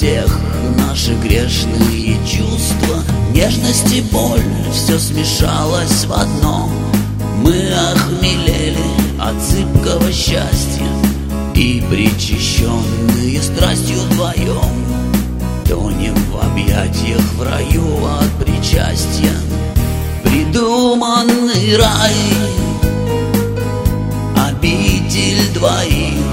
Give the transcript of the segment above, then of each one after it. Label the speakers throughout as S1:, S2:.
S1: всех наши грешные чувства. Нежность и боль, все смешалось в одно. Мы охмелели от зыбкого счастья и, причащенные страстью вдвоем, тонем в объятиях в раю от причастия. Придуманный рай, обитель двоих.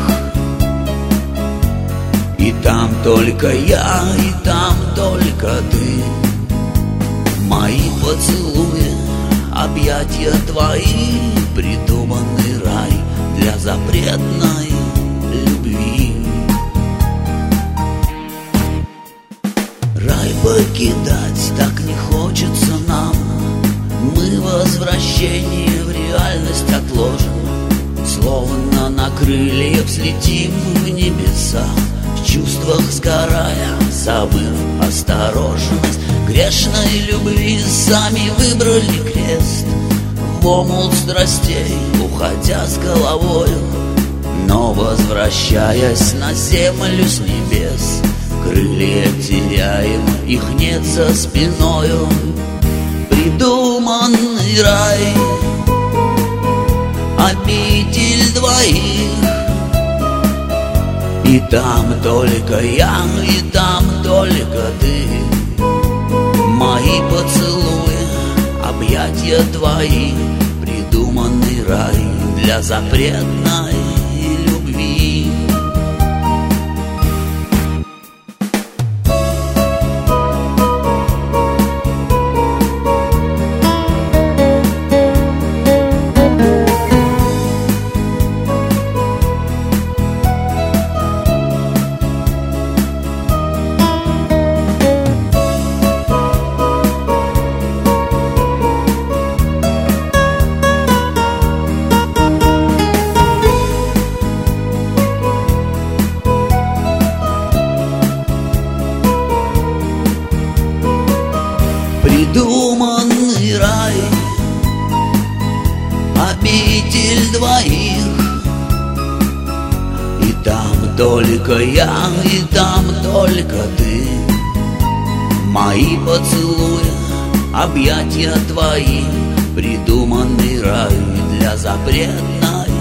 S1: И там только я, и там только ты. Мои поцелуи, объятия твои, придуманный рай для запретной любви. Рай покидать так не хочется нам. Мы возвращение в реальность отложим. Словно на крыльях взлетим в небеса, в чувствах сгорая, забыв осторожность. Грешной любви сами выбрали крест, в омут страстей уходя с головою, но возвращаясь на землю с небес, крылья теряем, их нет за спиною. Придуманный рай, обитель двоих. И там только я, и там только ты. Мои поцелуи, объятия твои, придуманный рай для запретной любви. Придуманный рай, обитель двоих. И там только я, и там только ты. Мои поцелуи, объятия твои, придуманный рай для запретной